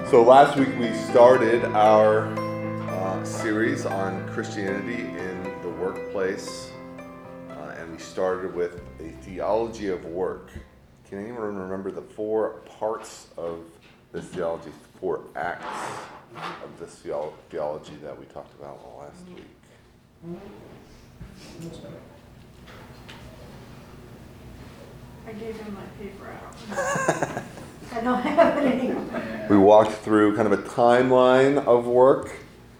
So last week we started our series on Christianity in the workplace, and we started with a theology of work. Can anyone remember the four parts of this theology, four acts of this theology that we talked about last week? I gave him my paper out. I don't have it anymore. We walked through kind of a timeline of work.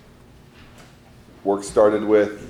Work started with...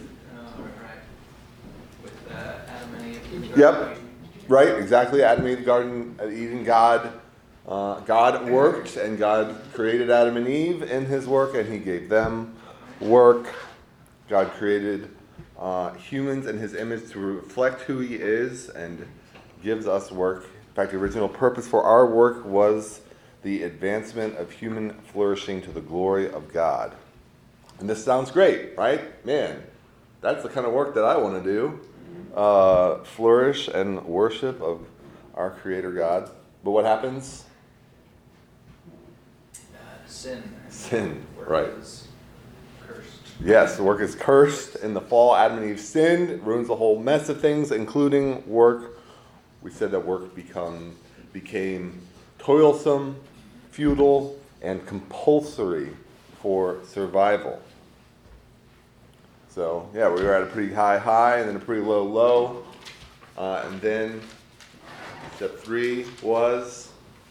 With Adam and Eve. Yep, right, exactly. Adam and Eve, Garden of Eden, God worked, and God created Adam and Eve in his work, and he gave them work. God created humans in his image to reflect who he is and gives us work. In fact, the original purpose for our work was the advancement of human flourishing to the glory of God. And this sounds great, right? Man, that's the kind of work that I want to do. Flourish and worship of our Creator God. But what happens? Sin, right. Is cursed. Yes, the work is cursed. In the fall, Adam and Eve sinned, ruins a whole mess of things, including work. We said that work became toilsome, futile, and compulsory for survival. So, yeah, we were at a pretty high and then a pretty low. And then step 3 was...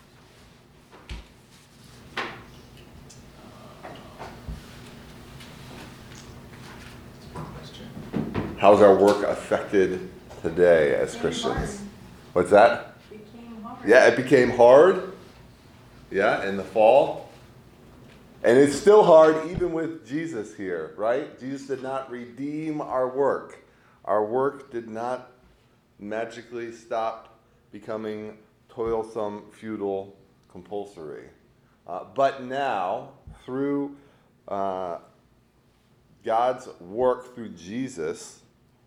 How's our work affected today as Christians? What's that? Became hard. Yeah, it became hard. Yeah, in the fall. And it's still hard even with Jesus here, right? Jesus did not redeem our work. Our work did not magically stop becoming toilsome, futile, compulsory. But now, through God's work through Jesus,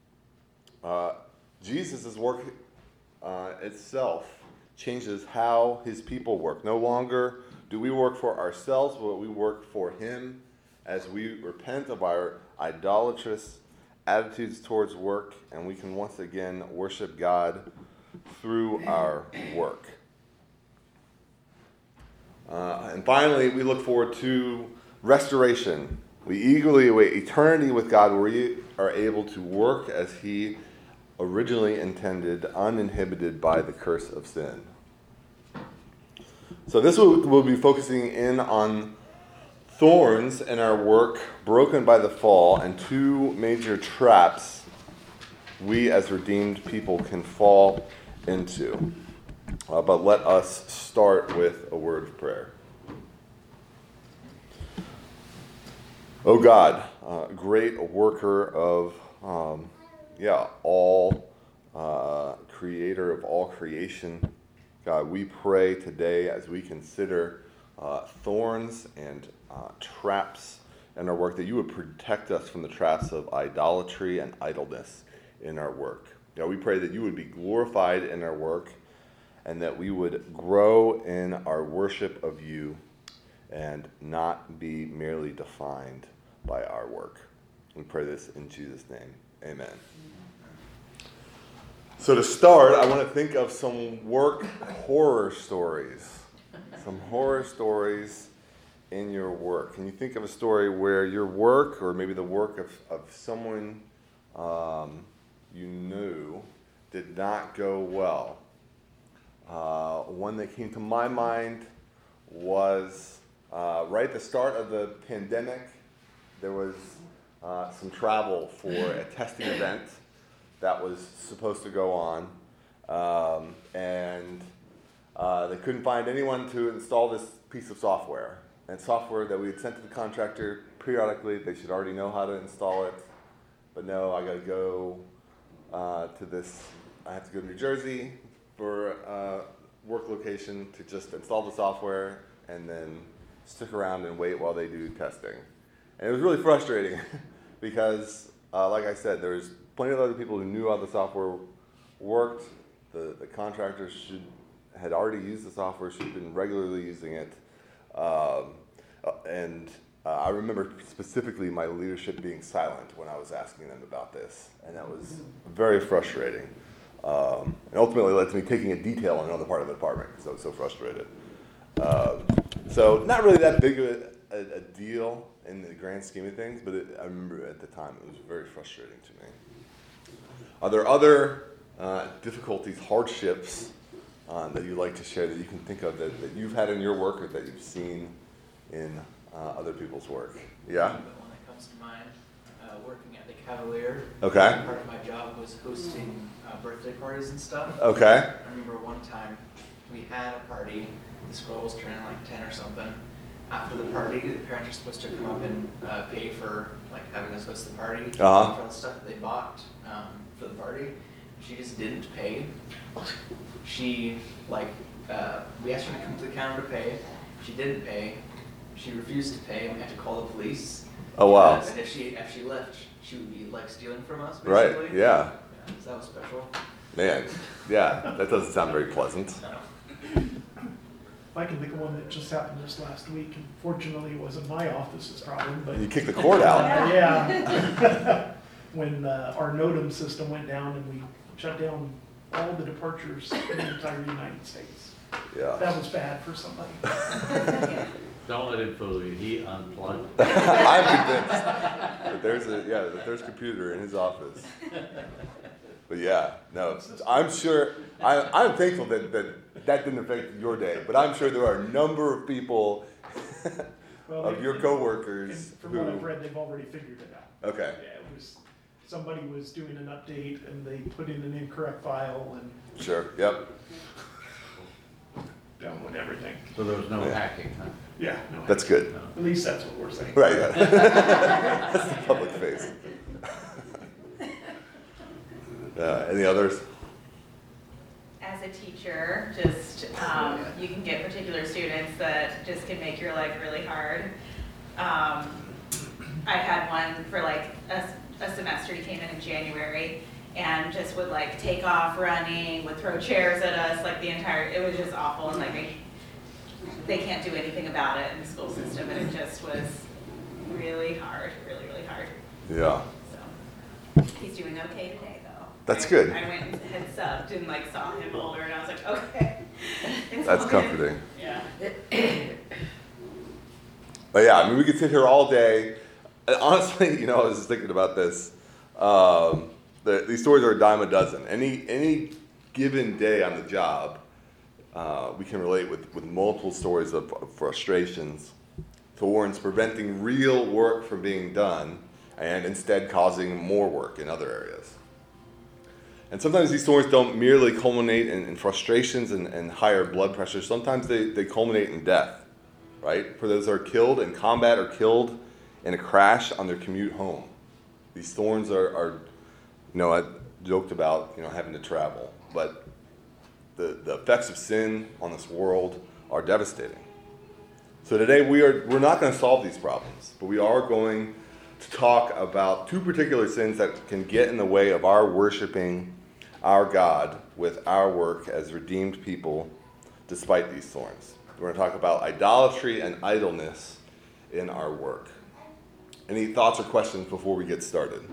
Jesus' work itself changes how his people work. No longer do we work for ourselves, but we work for him as we repent of our idolatrous attitudes towards work, and we can once again worship God through our work. And finally, we look forward to restoration. We eagerly await eternity with God, where we are able to work as he originally intended, uninhibited by the curse of sin. So this will be focusing in on thorns in our work broken by the fall and two major traps we as redeemed people can fall into. But let us start with a word of prayer. Oh God, great worker of all creator of all creation, God, we pray today as we consider thorns and traps in our work, that you would protect us from the traps of idolatry and idleness in our work. God, we pray that you would be glorified in our work and that we would grow in our worship of you and not be merely defined by our work. We pray this in Jesus' name. Amen. So to start, I want to think of some work horror stories. Some horror stories in your work. Can you think of a story where your work, or maybe the work of someone you knew, did not go well? One that came to my mind was right at the start of the pandemic. There was some travel for a testing event that was supposed to go on, and they couldn't find anyone to install this piece of software. And software that we had sent to the contractor periodically. They should already know how to install it, but no, I got to go to this. I have to go to New Jersey for a work location to just install the software and then stick around and wait while they do testing. And it was really frustrating because, like I said, there's plenty of other people who knew how the software worked. The contractors had already used the software, should have been regularly using it. I remember specifically my leadership being silent when I was asking them about this, and that was very frustrating. And ultimately led to me taking a detail on another part of the department because I was so frustrated. So not really that big of a deal in the grand scheme of things, but I remember at the time it was very frustrating to me. Are there other difficulties, hardships that you'd like to share that you can think of that you've had in your work or that you've seen in other people's work? Yeah? The one that comes to mind, working at the Cavalier. Okay. Part of my job was hosting birthday parties and stuff. Okay. I remember one time we had a party. This girl was turning like 10 or something. After the party, the parents are supposed to come up and pay for like having us host the party for all the stuff that they bought for the party. She just didn't pay. She we asked her to come to the counter to pay. She didn't pay. She refused to pay, and we had to call the police. Oh wow. And if she left, she would be like stealing from us, basically. Right. Yeah. So that was special. Man. Yeah. That doesn't sound very pleasant. No. I can think of one that just happened just last week, and fortunately it wasn't my office's problem, but You kicked the cord out. yeah. When our NOTAM system went down and we shut down all the departures in the entire United States. Yeah. That was bad for somebody. Don't let him fool you. He unplugged. I'm convinced that there's a computer in his office. But yeah, no, I'm sure. I'm thankful that didn't affect your day, but I'm sure there are a number of people of your coworkers From what I've read, they've already figured it out. Okay. Yeah, it was somebody was doing an update and they put in an incorrect file and Sure. Yep. download everything. So there was no hacking, huh? Yeah, no. That's good. At least that's what we're saying. Right. Yeah. That's the public face. Any others? As a teacher, just you can get particular students that just can make your life really hard. I had one for like a semester. He came in January and just would like take off running, would throw chairs at us, like it was just awful, and like they can't do anything about it in the school system, and it just was really hard, really, really hard. Yeah. So he's doing okay today though. That's good. I went and had subbed and like saw him older, and I was like, okay. It's That's all good. comforting. Yeah. But yeah, I mean, we could sit here all day. And honestly, I was just thinking about this. These stories are a dime a dozen. Any given day on the job, we can relate with multiple stories of frustrations, thorns preventing real work from being done, and instead causing more work in other areas. And sometimes these stories don't merely culminate in frustrations and higher blood pressure. Sometimes they culminate in death, right? For those that are killed in combat or killed in a crash on their commute home. These thorns are I joked about, having to travel, but the effects of sin on this world are devastating. So today we're not going to solve these problems, but we are going to talk about two particular sins that can get in the way of our worshiping our God with our work as redeemed people despite these thorns. We're going to talk about idolatry and idleness in our work. Any thoughts or questions before we get started?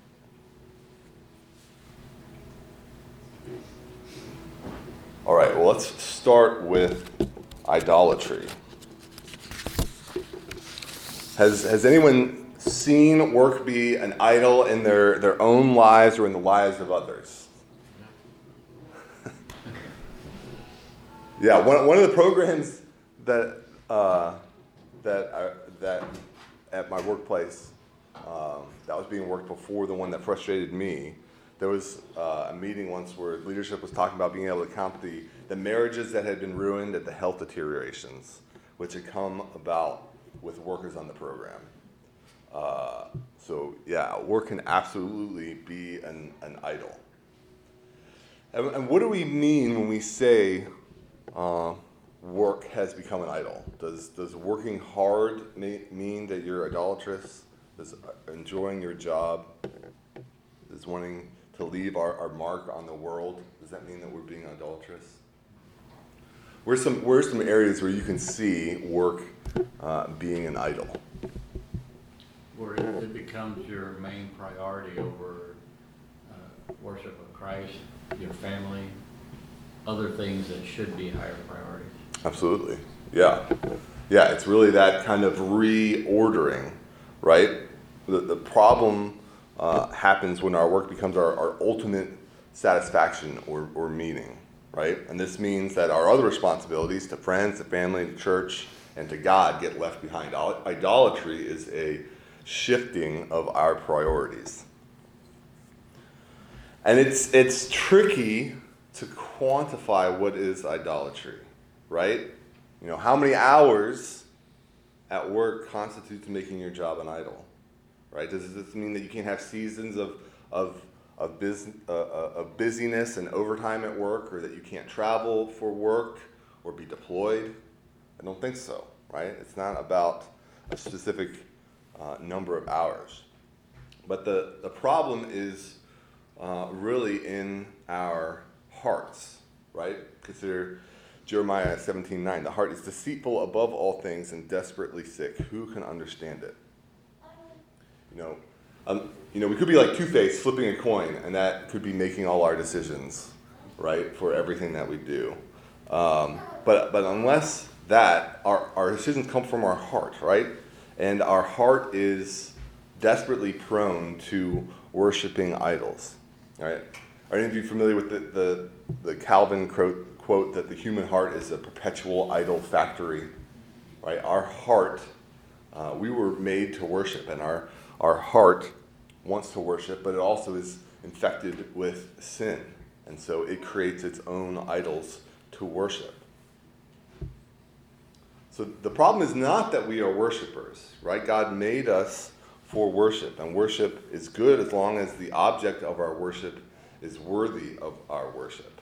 All right, well, let's start with idolatry. Has anyone seen work be an idol in their own lives or in the lives of others? Yeah, one of the programs that at my workplace that was being worked before the one that frustrated me. There was a meeting once where leadership was talking about being able to count the marriages that had been ruined and the health deteriorations which had come about with workers on the program. So yeah, work can absolutely be an idol. And what do we mean when we say work has become an idol? Does working hard mean that you're idolatrous? Does enjoying your job, does wanting to leave our mark on the world, does that mean that we're being idolatrous? Where's some areas where you can see work being an idol? Where it becomes your main priority over worship of Christ, your family, other things that should be higher priorities. Absolutely. Yeah. Yeah, it's really that kind of reordering, right? The problem happens when our work becomes our ultimate satisfaction or meaning, right? And this means that our other responsibilities to friends, to family, to church, and to God get left behind. Idolatry is a shifting of our priorities. And it's tricky to quantify what is idolatry, right? You know, how many hours at work constitutes making your job an idol, right? Does this mean that you can't have seasons of busyness and overtime at work, or that you can't travel for work or be deployed? I don't think so, right? It's not about a specific number of hours. But the problem is really in our hearts, right? Consider Jeremiah 17:9. The heart is deceitful above all things and desperately sick. Who can understand it? You know, we could be like Two-Face flipping a coin, and that could be making all our decisions, right, for everything that we do. But unless that, our decisions come from our heart, right? And our heart is desperately prone to worshiping idols, right? Are any of you familiar with the Calvin quote that the human heart is a perpetual idol factory, right? Our heart, we were made to worship, and our heart wants to worship, but it also is infected with sin. And so it creates its own idols to worship. So the problem is not that we are worshipers, right? God made us for worship, and worship is good as long as the object of our worship is worthy of our worship.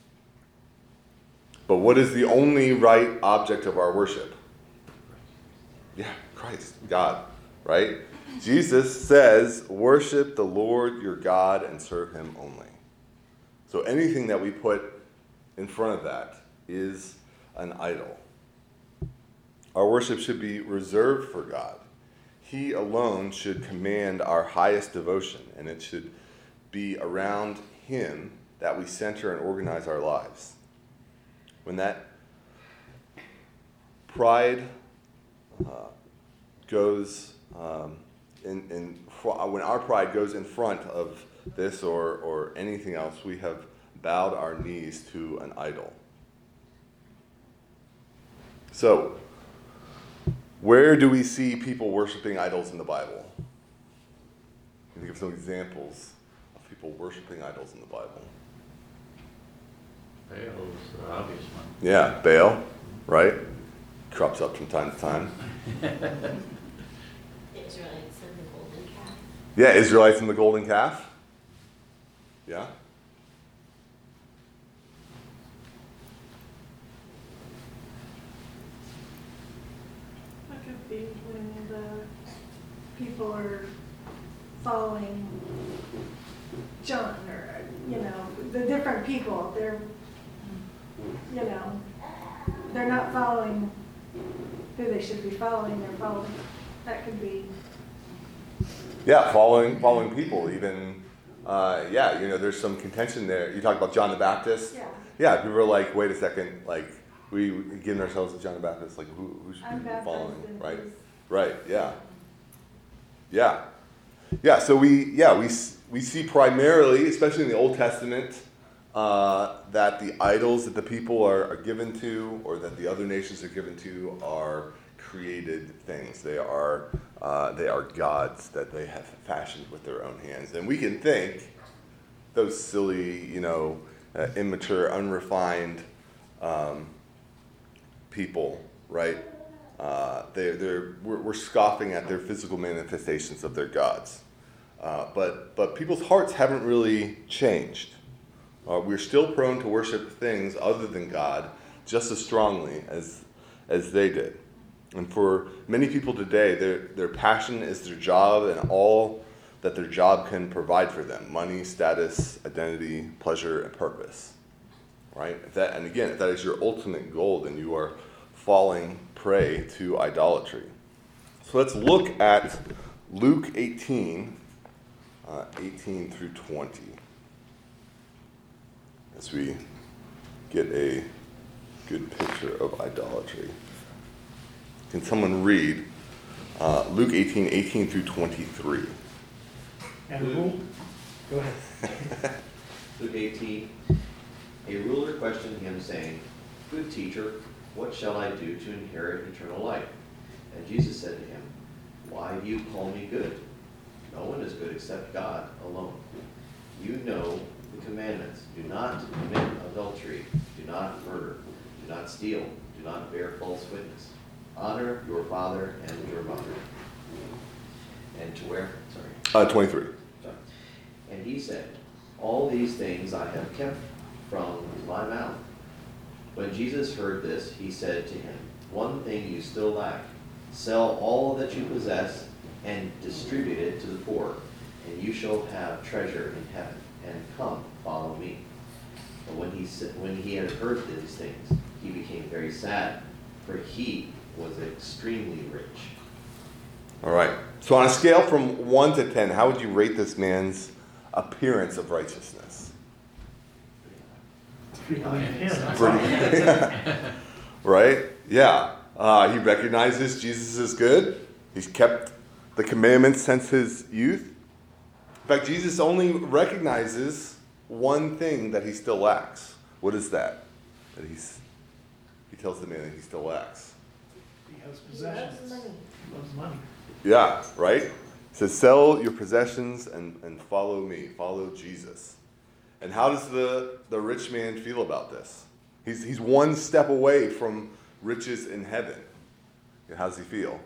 But what is the only right object of our worship? Yeah, Christ, God, right? Jesus says, worship the Lord your God and serve him only. So anything that we put in front of that is an idol. Our worship should be reserved for God. He alone should command our highest devotion, and it should be around him that we center and organize our lives. When that pride goes when our pride goes in front of this or anything else, we have bowed our knees to an idol. So, where do we see people worshiping idols in the Bible? Can you give some examples of people worshiping idols in the Bible? Baal's the obvious one. Yeah, Baal, right? Crops up from time to time. Israelites and the golden calf. Yeah, Israelites and the golden calf. Yeah. That could be when the people are following John, or, the different people. They're not following who they should be following. They're following. That could be. Yeah, following people, even, there's some contention there. You talk about John the Baptist. Yeah. Yeah, people are like, wait a second, like, we giving ourselves to John the Baptist, like, who should I'm we be baptized following, in right? his- Right, yeah. Yeah. Yeah, so we see primarily, especially in the Old Testament, that the idols that the people are given to, or that the other nations are given to, are created things. They are gods that they have fashioned with their own hands. And we can think those silly, immature, unrefined people, right? We're scoffing at their physical manifestations of their gods. But people's hearts haven't really changed. We're still prone to worship things other than God just as strongly as they did. And for many people today, their passion is their job and all that their job can provide for them: money, status, identity, pleasure, and purpose. right? If that is your ultimate goal, then you are falling prey to idolatry. So let's look at Luke 18, 18 through 20, as we get a good picture of idolatry. Can someone read Luke 18, 18 through 23? And rule? Go ahead. Luke 18, a ruler questioned him, saying, "Good teacher, what shall I do to inherit eternal life?" And Jesus said to him, "Why do you call me good? No one is good except God alone. You know the commandments. Do not commit adultery. Do not murder. Do not steal. Do not bear false witness. Honor your father and your mother." And to where? Sorry. 23. Sorry. And he said, "All these things I have kept from my mouth." When Jesus heard this, he said to him, "One thing you still lack. Sell all that you possess and distribute it to the poor, and you shall have treasure in heaven. And come, follow me." But when he had heard these things, he became very sad, for he was extremely rich. All right. So on a scale from 1 to 10, how would you rate this man's appearance of righteousness? Pretty Right? Yeah. He recognizes Jesus is good. He's kept the commandments since his youth. In fact, Jesus only recognizes one thing that he still lacks. What is that? He tells the man that he still lacks. He has possessions. He loves money. Yeah, right? He says, sell your possessions and follow me. Follow Jesus. And how does the rich man feel about this? He's one step away from riches in heaven. And how does he feel?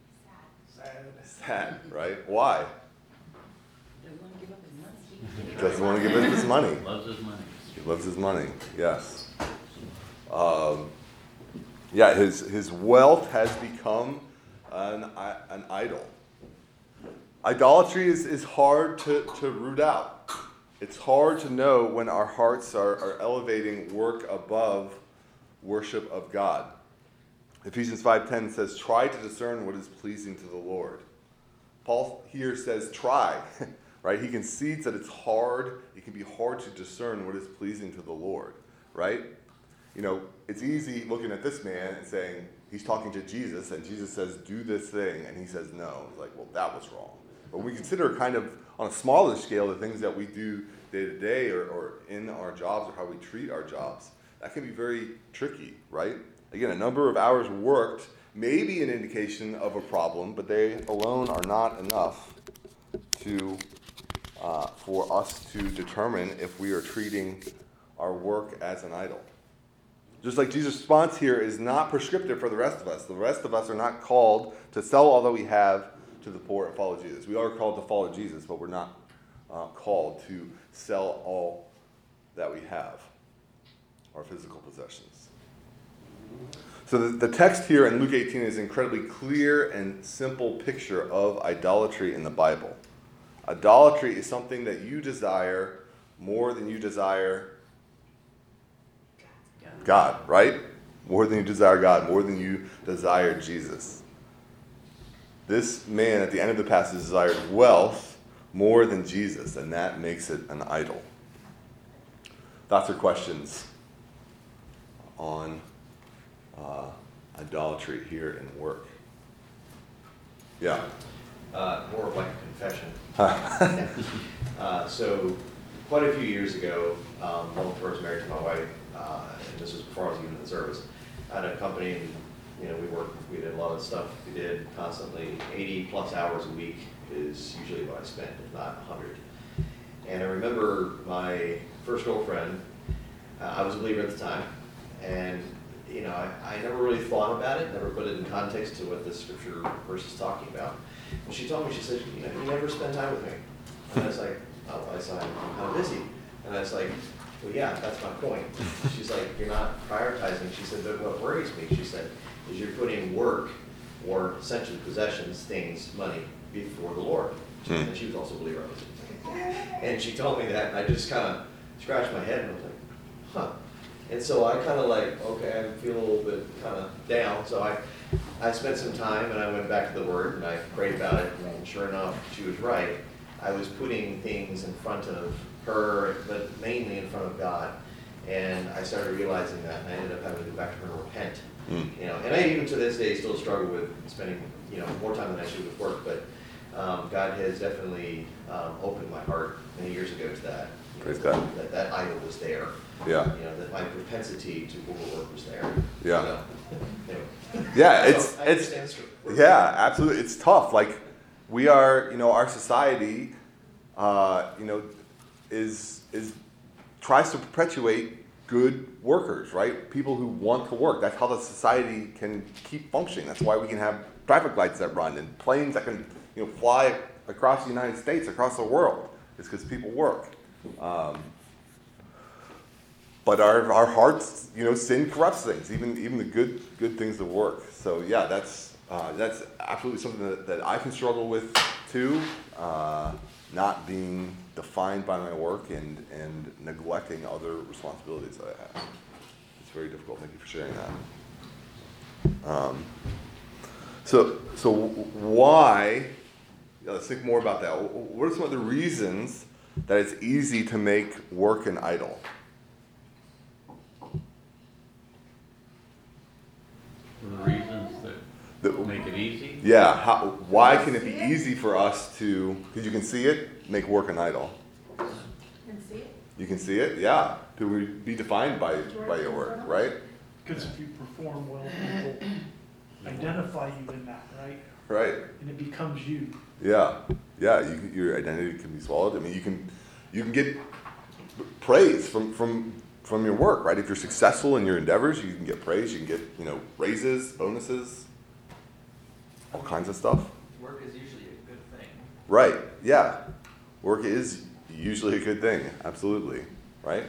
Sad, right? Why? He doesn't want to give up his money. Loves his money. He loves his money, yes. Yeah, his wealth has become an idol. Idolatry is hard to root out. It's hard to know when our hearts are elevating work above worship of God. Ephesians 5:10 says, "Try to discern what is pleasing to the Lord." Paul here says, try, right? He concedes that it's hard. It can be hard to discern what is pleasing to the Lord, right? You know, it's easy looking at this man and saying, he's talking to Jesus, and Jesus says, do this thing, and he says no. It's like, well, that was wrong. But we consider kind of on a smaller scale the things that we do day to day or in our jobs or how we treat our jobs. That can be very tricky, right? Again, a number of hours worked may be an indication of a problem, but they alone are not enough for us to determine if we are treating our work as an idol. Just like Jesus' response here is not prescriptive for the rest of us. The rest of us are not called to sell all that we have to the poor and follow Jesus. We are called to follow Jesus, but we're not called to sell all that we have, our physical possessions. So the text here in Luke 18 is an incredibly clear and simple picture of idolatry in the Bible. Idolatry is something that you desire more than you desire God, right? More than you desire God, more than you desire Jesus. This man at the end of the passage desired wealth more than Jesus, and that makes it an idol. Thoughts or questions on idolatry here in work? Yeah. More of like a confession. So quite a few years ago, well, before I was married to my wife, and this was before I was even in the service, I had a company, and we did a lot of stuff. We did constantly 80 plus hours a week is usually what I spent, if not 100. And I remember my first girlfriend, I was a believer at the time, and I never really thought about it, never put it in context to what the scripture verse is talking about. And she told me, she said, you never spend time with me. And I was like, oh, I said, I'm kind of busy. And I was like, well, yeah, that's my point. She's like, you're not prioritizing. She said, but what worries me, she said, is you're putting work or essentially possessions, things, money, before the Lord. And she was also a believer. And she told me that, and I just kind of scratched my head and I was like, huh. And so I kind of like, okay, I feel a little bit kind of down. So I spent some time and I went back to the Word and I prayed about it. And sure enough, she was right. I was putting things in front of her, but mainly in front of God. And I started realizing that, and I ended up having to go back to her and repent. You know, and I even to this day still struggle with spending, you know, more time than I should with work. But God has definitely opened my heart many years ago to that. Praise God. That idol was there. Yeah. You know, that my propensity to overwork was there. Yeah. So, anyway. Yeah, So, I understand this. yeah, absolutely. It's tough. Like, we are, you know, our society, you know, is tries to perpetuate good workers, right? People who want to work. That's how the society can keep functioning. That's why we can have traffic lights that run and planes that can, you know, fly across the United States, across the world. It's because people work. But our hearts, you know, sin corrupts things, even the good things that work. So yeah, that's absolutely something that I can struggle with too. Not being defined by my work and neglecting other responsibilities that I have. It's very difficult. Thank you for sharing that. So why? Yeah, let's think more about that. What are some of the reasons that it's easy to make work an idol? The reasons that make it easy? Yeah, why can it be easy for us to, because you can see it, make work an idol? And see it? You can see it, yeah. To be defined by your work, right? Because if you perform well, people identify you in that, right? Right. And it becomes you. Yeah, your identity can be swallowed. I mean, you can get praise from your work, right? If you're successful in your endeavors, you can get praise. You can get, you know, raises, bonuses, all kinds of stuff. Work is usually a good thing. Right. Yeah. Work is usually a good thing. Absolutely. Right.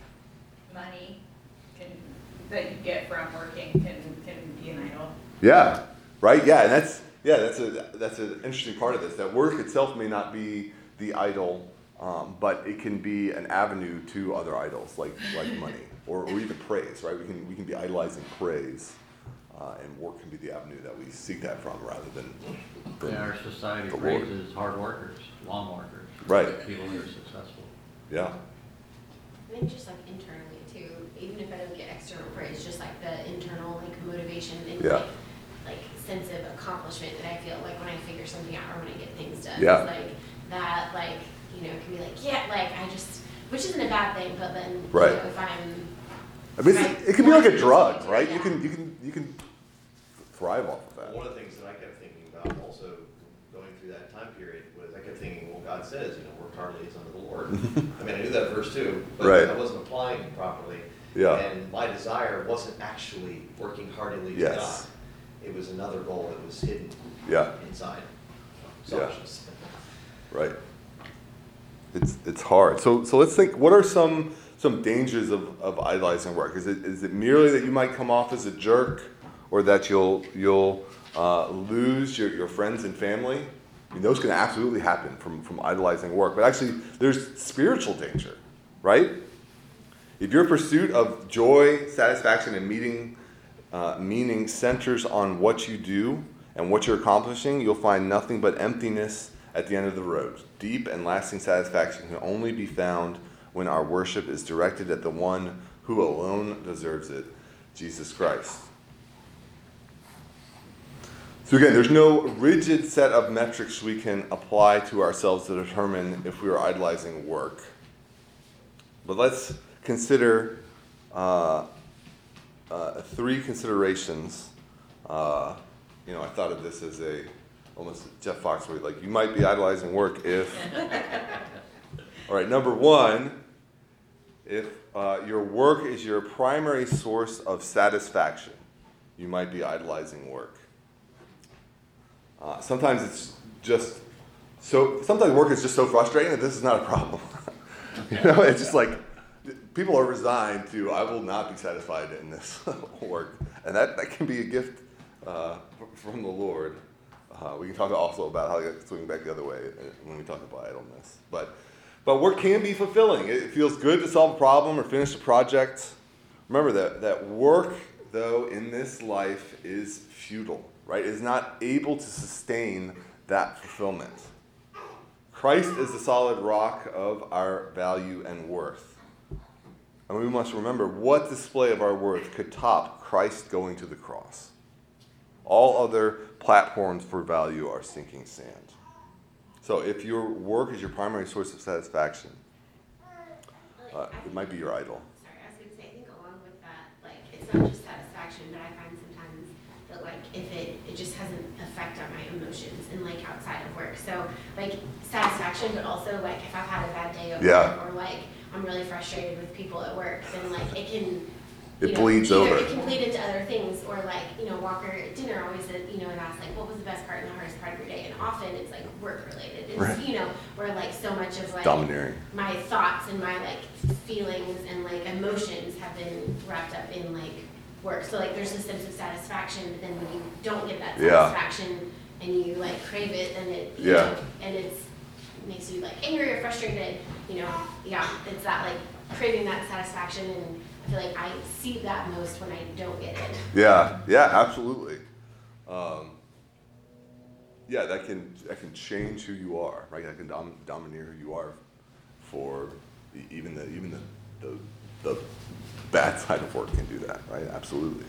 Money that you get from working can be an idol. Yeah. Right. Yeah. And that's an interesting part of this. That work itself may not be the idol, but it can be an avenue to other idols, like money or even praise. Right. We can be idolizing praise, and work can be the avenue that we seek that from, rather than Yeah, our society the Lord. praises hard workers, lawn workers. Right. People who are successful. Yeah. I think just like internally too, even if I don't get external praise, just like the internal like motivation and Yeah. like sense of accomplishment that I feel like when I figure something out or when I get things done. Yeah. It's like that, like, you know, can be like, yeah, like I just, which isn't a bad thing, but then Right. you know, if I'm I mean, it can be like a drug, Yeah. right? You can thrive off of that. One of the things that I kept thinking about also going through that time period was I kept thinking, well, God says, you know, work heartily is unto the Lord. I mean, I knew that verse too, but Right. I wasn't applying it properly. Yeah. And my desire wasn't actually working heartily to Yes. God. It was another goal that was hidden Yeah. inside. Yeah. Selfishness. Right. It's hard. So let's think. What are some dangers of idolizing work? Is it merely that you might come off as a jerk, or that you'll lose your friends and family? I mean, those can absolutely happen from idolizing work. But actually, there's spiritual danger, right? If your pursuit of joy, satisfaction, and meaning centers on what you do and what you're accomplishing, you'll find nothing but emptiness at the end of the road. Deep and lasting satisfaction can only be found when our worship is directed at the one who alone deserves it, Jesus Christ. So again, there's no rigid set of metrics we can apply to ourselves to determine if we are idolizing work. But let's consider three considerations. I thought of this as almost Jeff Foxworthy, like you might be idolizing work if. All right, number one, if your work is your primary source of satisfaction, you might be idolizing work. Sometimes it's just sometimes work is just so frustrating that this is not a problem. It's just like people are resigned to, I will not be satisfied in this work. And that can be a gift from the Lord. We can talk also about how to swing back the other way when we talk about idleness. But work can be fulfilling. It feels good to solve a problem or finish a project Remember that work, though, in this life is futile, right? Is not able to sustain that fulfillment. Christ is the solid rock of our value and worth. And we must remember, what display of our worth could top Christ going to the cross? All other platforms for value are sinking sand. So if your work is your primary source of satisfaction, it might be your idol. Sorry, I was going to say, I think along with that, like, it's not just satisfaction, but I find sometimes that, like, if it just has an effect on my emotions and, like, outside of work. So, like, satisfaction, but also, like, if I've had a bad day at work, or, like, I'm really frustrated with people at work, then, like, it can... It bleeds over. It can bleed into other things, or like, Walker at dinner always said, and asked like, what was the best part and the hardest part of your day? And often it's like work related. It's, right. Where like so much of like domineering. My thoughts and my like feelings and like emotions have been wrapped up in like work. So like there's a sense of satisfaction, but then when you don't get that satisfaction and you like crave it, then it, you know, and it makes you like angry or frustrated, it's that like craving that satisfaction, and I feel like I see that most when I don't get it. Yeah, absolutely. That can change who you are, right? That can domineer who you are for even the bad side of work can do that, right? Absolutely.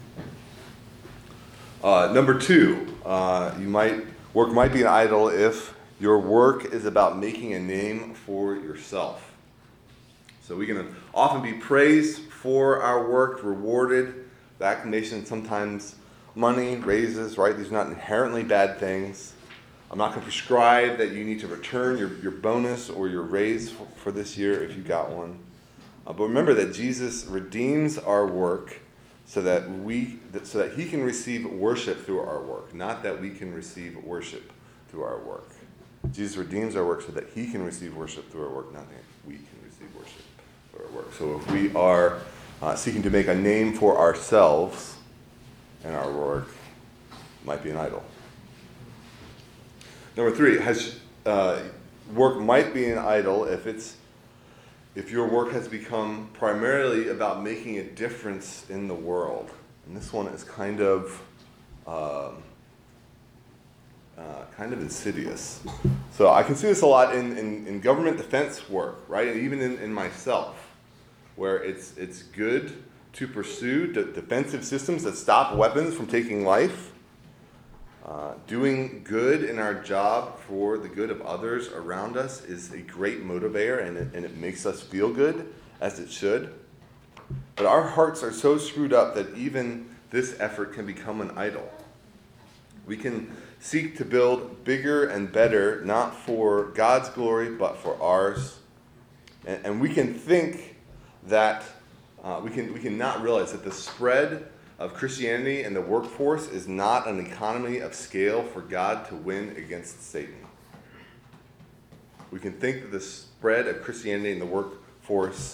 Number 2, work might be an idol if your work is about making a name for yourself. So we can often be praised for our work, rewarded, the acclamation, sometimes money, raises, right? These are not inherently bad things. I'm not going to prescribe that you need to return your bonus or your raise for this year if you got one. But remember that Jesus redeems our work so that he can receive worship through our work, not that we can receive worship through our work. Jesus redeems our work so that he can receive worship through our work, not that we can receive worship through our work. So if we are seeking to make a name for ourselves in our work, it might be an idol. Number 3, work might be an idol if your work has become primarily about making a difference in the world. And this one is kind of insidious. So I can see this a lot in government defense work, right? And even in myself, where it's good to pursue defensive systems that stop weapons from taking life. Doing good in our job for the good of others around us is a great motivator, and it makes us feel good, as it should. But our hearts are so screwed up that even this effort can become an idol. We can seek to build bigger and better, not for God's glory, but for ours. And we can think that we can not realize that the spread of Christianity in the workforce is not an economy of scale for God to win against Satan. We can think that the spread of Christianity in the workforce,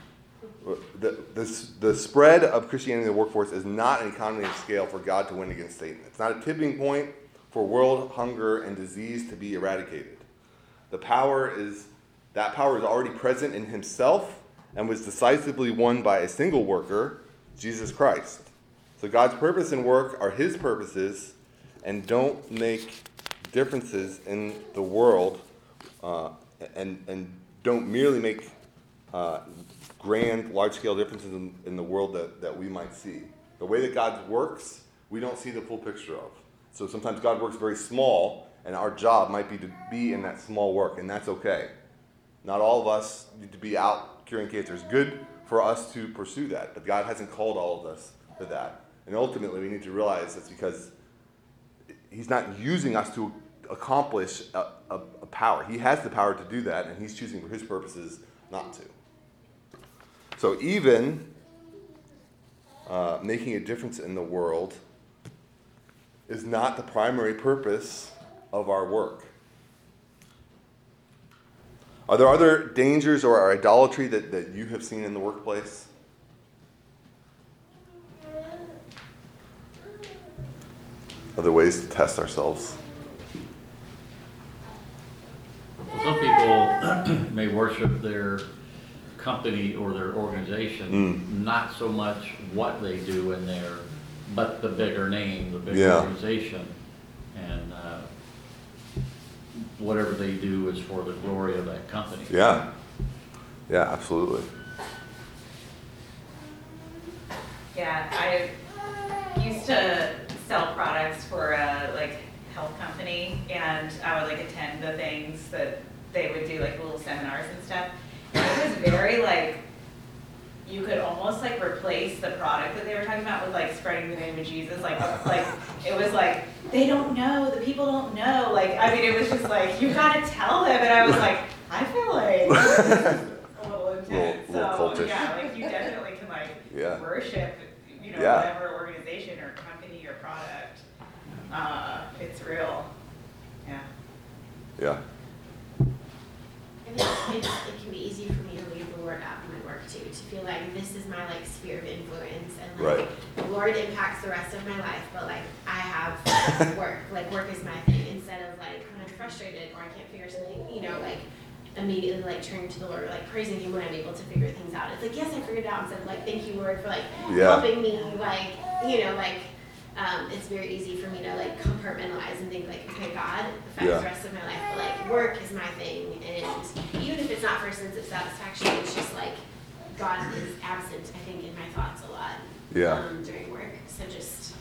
the spread of Christianity in the workforce is not an economy of scale for God to win against Satan. It's not a tipping point for world hunger and disease to be eradicated. That power is already present in himself and was decisively won by a single worker, Jesus Christ. So God's purpose and work are his purposes, and don't make differences in the world, and don't merely make grand, large-scale differences in the world that we might see. The way that God works, we don't see the full picture of. So sometimes God works very small, and our job might be to be in that small work, and that's okay. Not all of us need to be out curing cancer. It's good for us to pursue that, but God hasn't called all of us to that. And ultimately, we need to realize that's because he's not using us to accomplish a power. He has the power to do that, and he's choosing for his purposes not to. So even making a difference in the world is not the primary purpose of our work. Are there other dangers or idolatry that you have seen in the workplace? Other ways to test ourselves? Some people may worship their company or their organization, not so much what they do in there, but the bigger name, the bigger organization. And whatever they do is for the glory of that company. Yeah. Yeah, absolutely. Yeah, I used to sell products for a health company, and I would attend the things that they would do, little seminars and stuff. And it was very you could almost replace the product that they were talking about with spreading the name of Jesus. It was they don't know, the people don't know. It was just you gotta tell them. And I was I feel a little intense. Little cultish. Yeah, you definitely can worship, whatever organization or company or product. It's real. Yeah. Yeah. I think it can be easy for me to leave the Lord out of my work too, to feel this is my sphere of influence, and the Lord impacts the rest of my life, but I have work, work is my thing, instead of when I'm frustrated or I can't figure something, immediately turning to the Lord, praising Him when I'm able to figure things out. It's yes, I figured it out, instead of thank you, Lord, for helping me, it's very easy for me to compartmentalize and think okay, God affects the rest of my life, but work is my thing, and even if it's not for a sense of satisfaction, it's just God is absent, I think, in my thoughts a lot during work. So just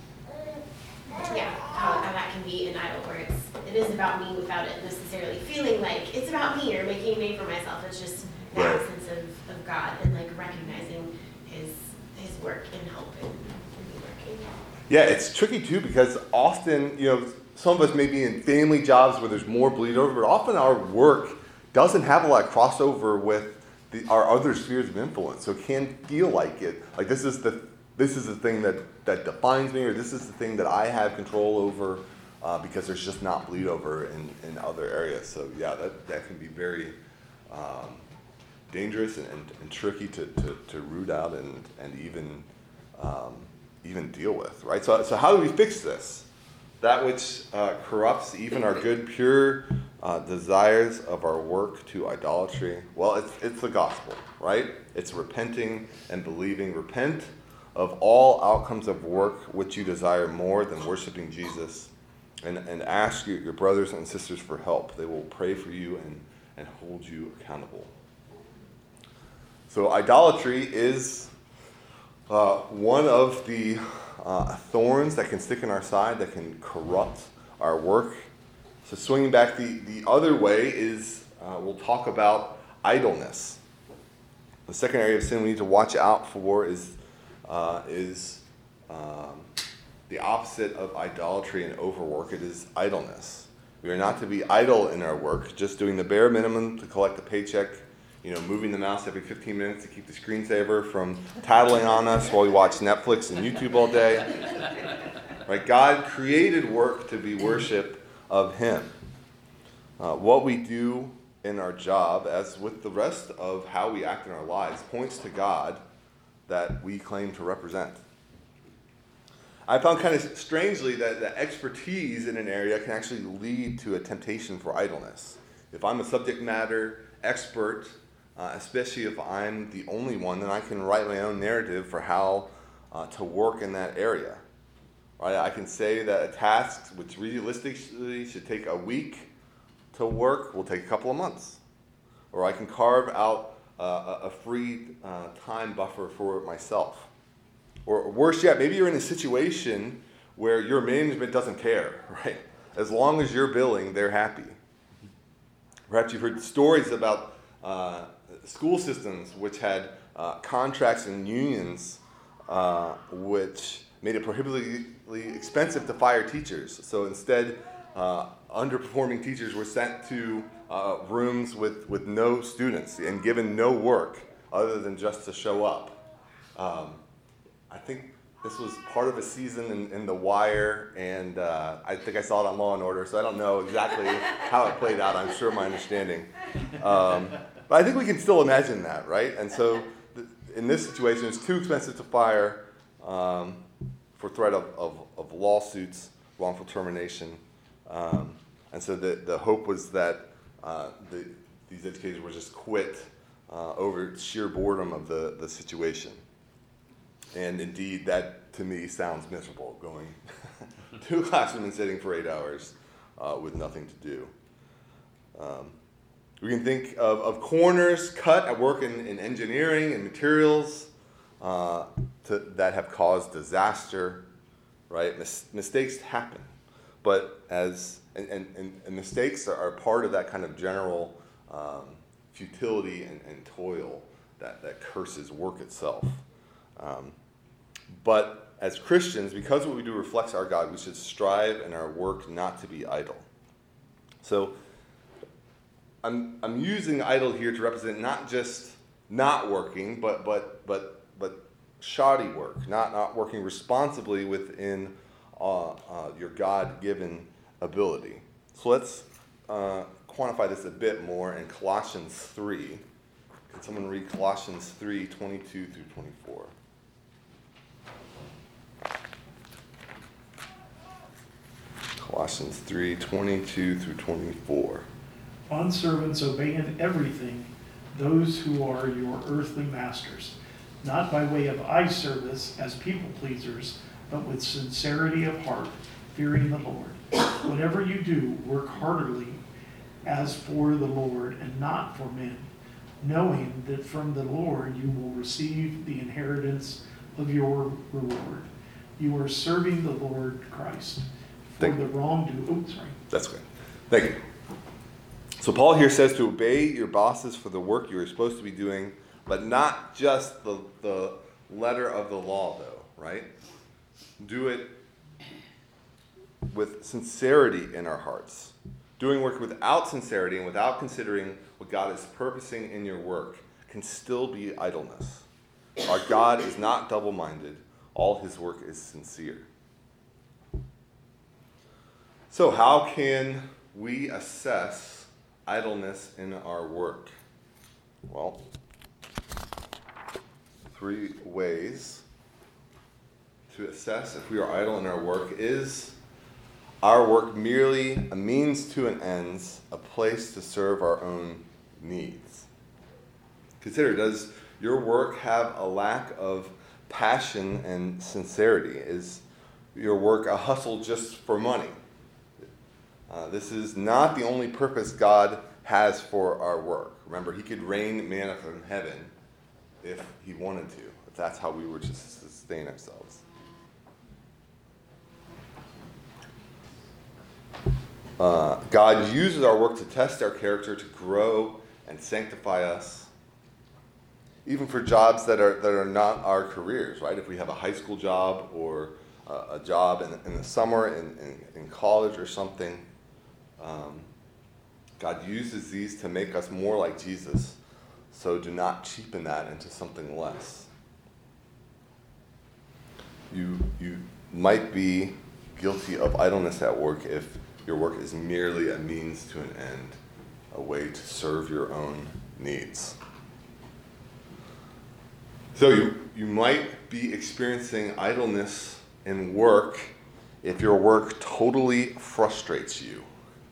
how that can be an idol where it is about me without it necessarily feeling it's about me or making a name for myself. It's just the absence of God and recognizing His work and help and me working. Yeah, it's tricky too because often, some of us may be in family jobs where there's more bleed over, but often our work doesn't have a lot of crossover with our other spheres of influence. So it can feel like it. This is the thing that defines me, or this is the thing that I have control over, because there's just not bleed over in other areas. So yeah, that can be very dangerous and tricky to root out and even deal with, right? So how do we fix this? That which corrupts even our good, pure desires of our work to idolatry. Well, it's the gospel, right? It's repenting and believing. Repent of all outcomes of work which you desire more than worshiping Jesus, and ask your brothers and sisters for help. They will pray for you and hold you accountable. So idolatry is one of the thorns that can stick in our side, that can corrupt our work. So swinging back the other way is, we'll talk about idleness. The second area of sin we need to watch out for is the opposite of idolatry and overwork. It is idleness. We are not to be idle in our work, just doing the bare minimum to collect a paycheck, moving the mouse every 15 minutes to keep the screensaver from tattling on us while we watch Netflix and YouTube all day. Right? God created work to be worship of Him. What we do in our job, as with the rest of how we act in our lives, points to God that we claim to represent. I found kind of strangely that the expertise in an area can actually lead to a temptation for idleness. If I'm a subject matter expert, especially if I'm the only one, then I can write my own narrative for how to work in that area. Right? I can say that a task which realistically should take a week to work will take a couple of months. Or I can carve out a free time buffer for myself. Or worse yet, maybe you're in a situation where your management doesn't care, right? As long as you're billing, they're happy. Perhaps you've heard stories about school systems which had contracts and unions which made it prohibitively expensive to fire teachers. So instead, underperforming teachers were sent to rooms with no students and given no work other than just to show up. I think this was part of a season in The Wire, and I think I saw it on Law & Order, so I don't know exactly how it played out. I'm sure my understanding. But I think we can still imagine that, right? And so in this situation, it's too expensive to fire for threat of lawsuits, wrongful termination. And so the hope was that these educators would just quit over sheer boredom of the situation. And indeed, that to me sounds miserable, going to a classroom and sitting for 8 hours with nothing to do. We can think of corners cut at work in engineering and materials that have caused disaster, right? Mistakes happen, but and mistakes are part of that kind of general futility and toil that curses work itself. But as Christians, because what we do reflects our God, we should strive in our work not to be idle. So I'm using idle here to represent not just not working, but shoddy work, not working responsibly within your God-given ability. So let's quantify this a bit more in Colossians 3. Can someone read Colossians 3, 22 through 24? Colossians 3, 22 through 24. Bondservants, obey in everything those who are your earthly masters, not by way of eye service as people pleasers, but with sincerity of heart, fearing the Lord. Whatever you do, work heartily as for the Lord and not for men, knowing that from the Lord you will receive the inheritance of your reward. You are serving the Lord Christ. For the wrongdoer. That's good. Thank you. So Paul here says to obey your bosses for the work you are supposed to be doing, but not just the letter of the law, though, right? Do it with sincerity in our hearts. Doing work without sincerity and without considering what God is purposing in your work can still be idleness. Our God is not double-minded. All his work is sincere. So how can we assess idleness in our work? Well, 3 ways to assess if we are idle in our work. Is our work merely a means to an end, a place to serve our own needs? Consider, does your work have a lack of passion and sincerity? Is your work a hustle just for money? This is not the only purpose God has for our work. Remember, he could rain manna from heaven if he wanted to, if that's how we were to sustain ourselves. God uses our work to test our character, to grow and sanctify us, even for jobs that are not our careers, right? If we have a high school job or a job in the summer in college or something, God uses these to make us more like Jesus, so do not cheapen that into something less. You might be guilty of idleness at work if your work is merely a means to an end, a way to serve your own needs. So you might be experiencing idleness in work if your work totally frustrates you.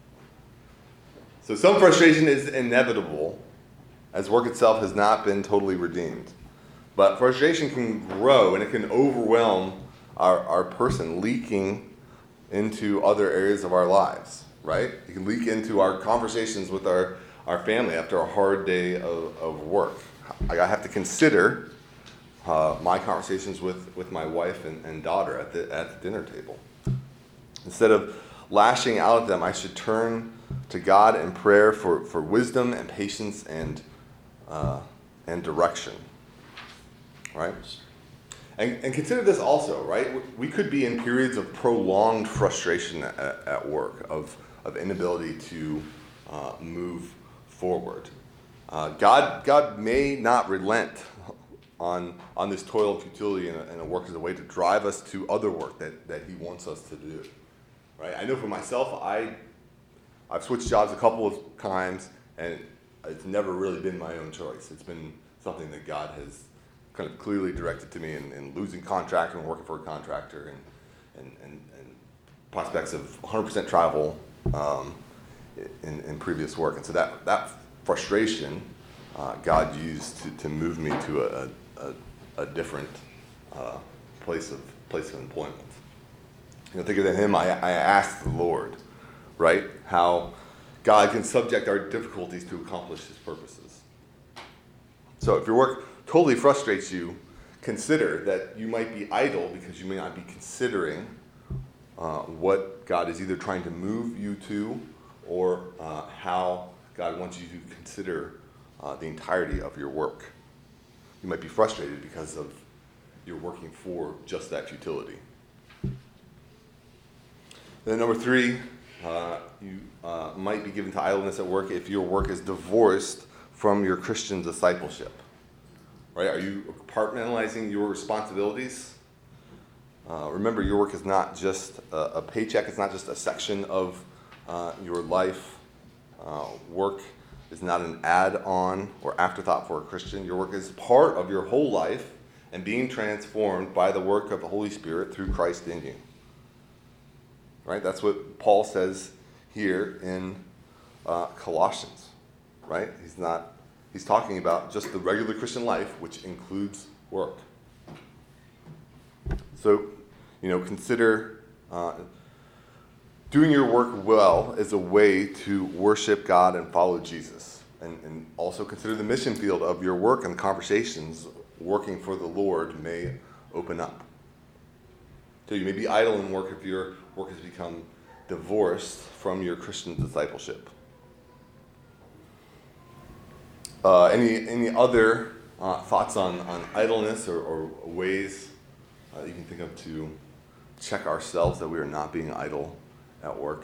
So some frustration is inevitable, as work itself has not been totally redeemed. But frustration can grow and it can overwhelm our person, leaking into other areas of our lives, right? It can leak into our conversations with our family after a hard day of work. I have to consider my conversations with my wife and daughter at the dinner table. Instead of lashing out at them, I should turn to God in prayer for wisdom and patience and direction, right? And consider this also, right? We could be in periods of prolonged frustration at work, of inability to move forward. God may not relent on this toil and futility in a work as a way to drive us to other work that he wants us to do, right? I know for myself, I've switched jobs a couple of times, and it's never really been my own choice. It's been something that God has kind of clearly directed to me in losing contract and working for a contractor and prospects of 100% travel in previous work. And so that frustration God used to move me to a different place of employment. Think of him. I asked the Lord, right, how God can subject our difficulties to accomplish his purposes. So if your work totally frustrates you, consider that you might be idle because you may not be considering what God is either trying to move you to or how God wants you to consider the entirety of your work. You might be frustrated because of you're working for just that futility. Then number 3, you might be given to idleness at work if your work is divorced from your Christian discipleship. Right? Are you compartmentalizing your responsibilities? Remember, your work is not just a paycheck. It's not just a section of your life. Work is not an add-on or afterthought for a Christian. Your work is part of your whole life and being transformed by the work of the Holy Spirit through Christ in you. Right? That's what Paul says here in Colossians. Right? He's talking about just the regular Christian life, which includes work. So, consider doing your work well as a way to worship God and follow Jesus. And also consider the mission field of your work and conversations working for the Lord may open up. So you may be idle in work if your work has become divorced from your Christian discipleship. Any other thoughts on idleness or ways you can think of to check ourselves that we are not being idle at work?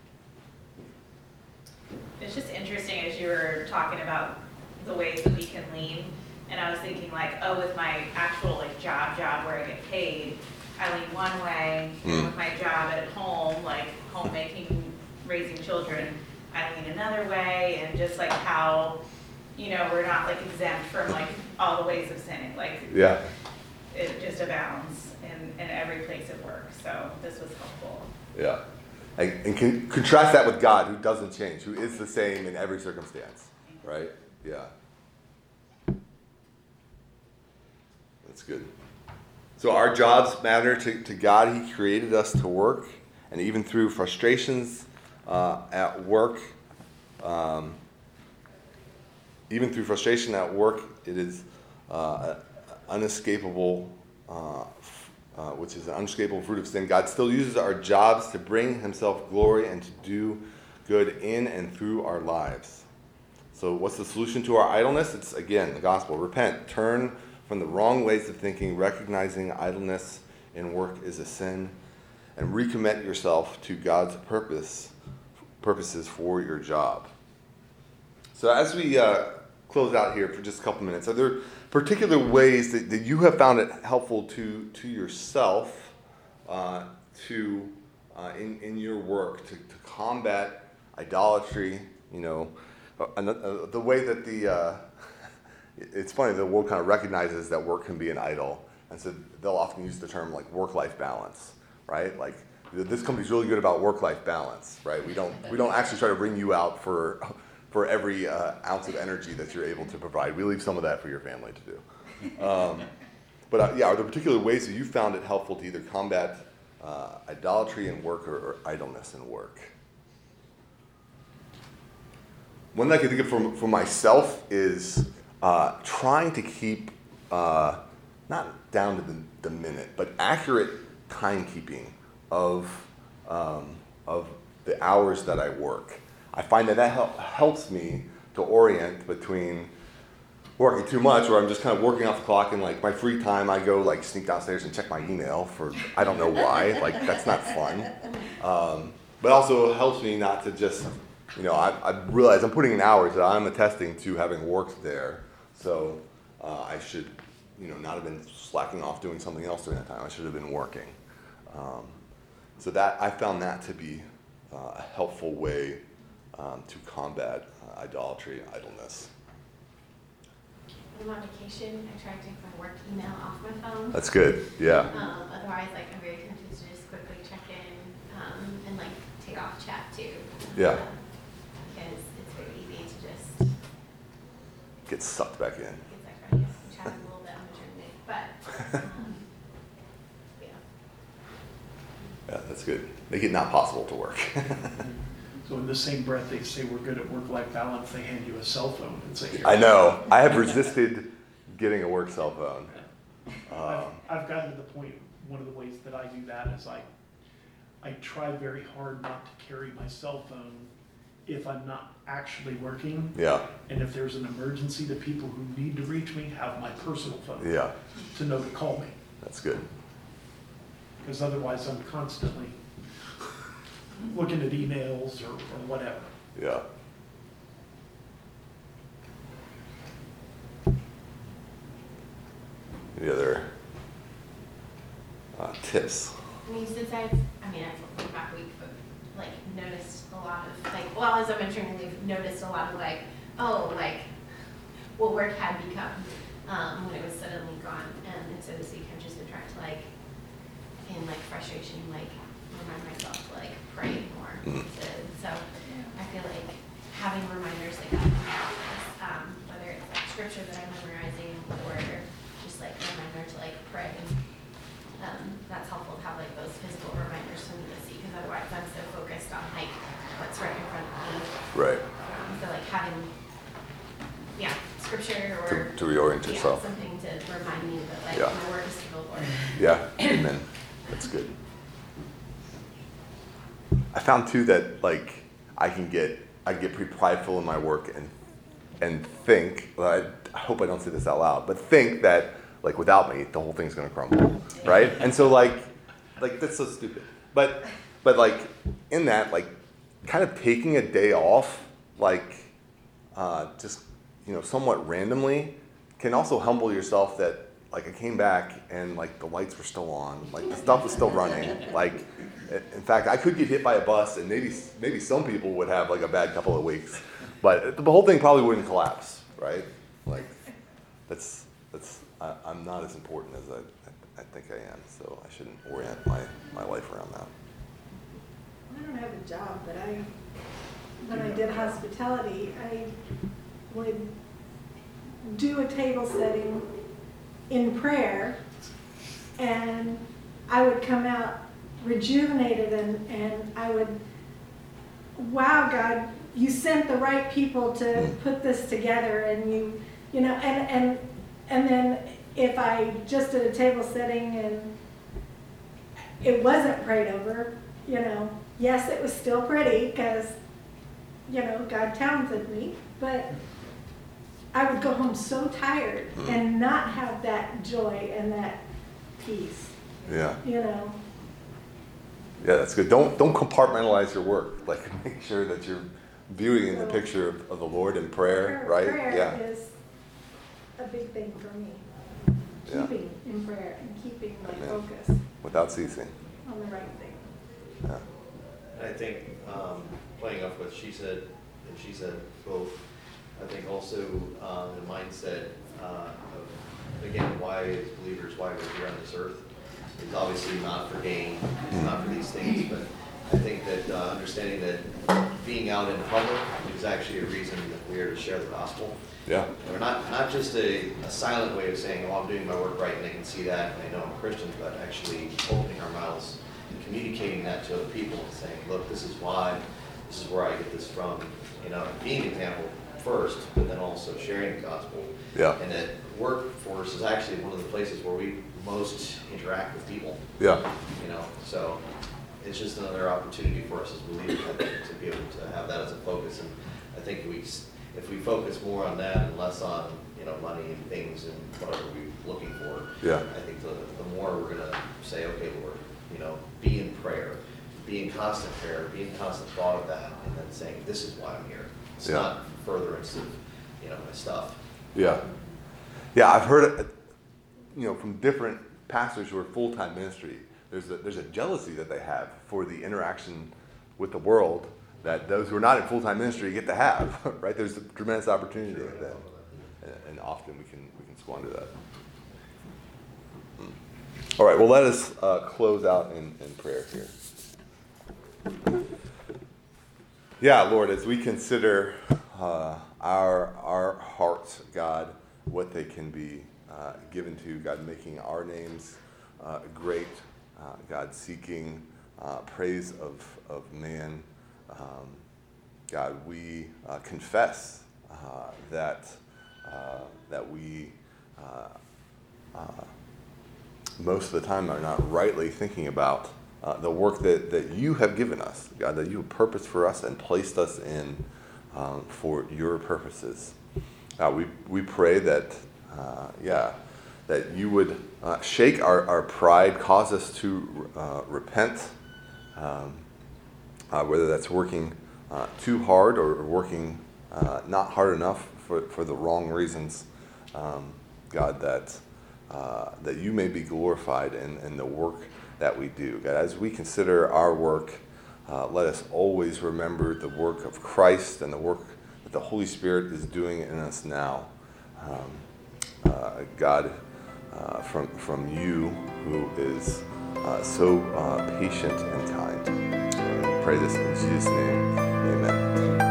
It's just interesting as you were talking about the ways that we can lean, and I was thinking with my actual job where I get paid, I lean one way, and with my job at home, homemaking, raising children, I lean another way, and just how we're not exempt from all the ways of sinning. Yeah. It just abounds in every place of work. So this was helpful. Yeah. And contrast that with God, who doesn't change, who is the same in every circumstance. Right? Yeah. That's good. So our jobs matter to God. He created us to work. And even through frustrations at work, it is unescapable, which is an unescapable fruit of sin. God still uses our jobs to bring himself glory and to do good in and through our lives. So what's the solution to our idleness? It's, again, the gospel. Repent. Turn from the wrong ways of thinking, recognizing idleness in work is a sin, and recommit yourself to God's purposes for your job. So as we close out here for just a couple minutes, are there particular ways that you have found it helpful to yourself in your work to combat idolatry? The way that it's funny, the world kind of recognizes that work can be an idol, and so they'll often use the term work-life balance, right? This company's really good about work-life balance, right? We don't actually try to bring you out for every ounce of energy that you're able to provide. We leave some of that for your family to do. But are there particular ways that you found it helpful to either combat idolatry in work or idleness in work? One that I can think of for myself is trying to keep, not down to the minute, but accurate timekeeping of the hours that I work. I find that helps me to orient between working too much, or I'm just kind of working off the clock, and my free time I go sneak downstairs and check my email for I don't know why. That's not fun. But also it helps me not to just, I realize I'm putting in hours that I'm attesting to having worked there. So I should, not have been slacking off doing something else during that time. I should have been working. So that I found that to be a helpful way to combat idolatry, idleness. When I'm on vacation, I try to take my work email off my phone. That's good, yeah. Otherwise, I'm very tempted to just quickly check in and take off chat too. Yeah. Because it's very easy to just gets sucked back in. It's like, right, yeah, chatting a little bit on maternity, but, yeah. Yeah, that's good. Make it not possible to work. So in the same breath, they say we're good at work-life balance, they hand you a cell phone and say, I know. I have resisted getting a work cell phone. I've gotten to the point, one of the ways that I do that is I try very hard not to carry my cell phone if I'm not actually working. Yeah, And if there's an emergency, the people who need to reach me have my personal phone yeah, to know to call me. that's good. Because otherwise I'm constantly looking at emails or whatever. Yeah. Any other tips? I mean, since I've looked back a week, but like noticed a lot of like, well, as a maternity leave, noticed a lot of like, oh, like what work had become when it was suddenly gone. And so this week I've just been trying to like, in like frustration, like remind myself to like pray more. So I feel like having reminders like that in my office, whether it's like scripture that I'm memorizing or just like a reminder to like pray. That's helpful to have like those physical reminders for me to see, because otherwise I'm so focused on like what's right in front of me. Right. So like having, scripture or To reorient yourself. something to remind me that like Yeah. my work is to the Lord. Yeah, amen. That's good. I found too that like I can get pretty prideful in my work and think, well, I hope I don't say this out loud, but think that like without me the whole thing's gonna crumble, right? And so like that's so stupid. But like in that, like kind of taking a day off, like just somewhat randomly, can also humble yourself that like I came back and like the lights were still on, like the stuff was still running. Like in fact, I could get hit by a bus and maybe some people would have like a bad couple of weeks, but the whole thing probably wouldn't collapse, right? Like I'm not as important as I think I am, so I shouldn't orient my life around that. I don't have a job, but when I did hospitality, I would do a table setting in prayer, and I would come out rejuvenated, and I would, wow, God, you sent the right people to put this together, and and then if I just did a table setting and it wasn't prayed over, yes, it was still pretty because, God talented me, but I would go home so tired and not have that joy and that peace. Yeah. Yeah, that's good. Don't compartmentalize your work. Like make sure that you're viewing in the picture of the Lord in prayer, right? Prayer is a big thing for me. Keeping in prayer and keeping my focus without ceasing on the right thing. Yeah. And I think playing off what she said, and she said both, I think also the mindset of, again, why as believers, why we're here on this earth is obviously not for gain, it's not for these things, but I think that understanding that being out in public is actually a reason that we are to share the gospel. Yeah. We're not just a silent way of saying, oh, I'm doing my work right and they can see that and they know I'm Christian, but actually opening our mouths and communicating that to other people and saying, look, this is why, this is where I get this from. Being an example first, but then also sharing the gospel. Yeah. And that workforce is actually one of the places where we most interact with people. Yeah. So it's just another opportunity for us as believers, I think, to be able to have that as a focus. And I think if we focus more on that and less on money and things and whatever we're looking for, yeah, I think the more we're going to say, okay, Lord, be in prayer, be in constant prayer, be in constant thought of that, and then saying, this is why I'm here. It's not furtherance of my stuff. Yeah. Yeah, I've heard from different pastors who are full-time ministry. There's a jealousy that they have for the interaction with the world that those who are not in full-time ministry get to have, right? There's a tremendous opportunity like that, and often we can squander that. All right, well, let us close out in prayer here. Yeah, Lord, as we consider our hearts, God, what they can be given to, God, making our names great, God, seeking praise of man. God, we confess that we most of the time are not rightly thinking about the work that you have given us, God, that you have purposed for us and placed us in for your purposes. We pray that, that you would shake our pride, cause us to repent, whether that's working too hard or working not hard enough for the wrong reasons. God, that you may be glorified in the work that we do. God, as we consider our work, let us always remember the work of Christ and the work that the Holy Spirit is doing in us now. God, from you who is so patient and kind. Pray this in Jesus' name. Amen.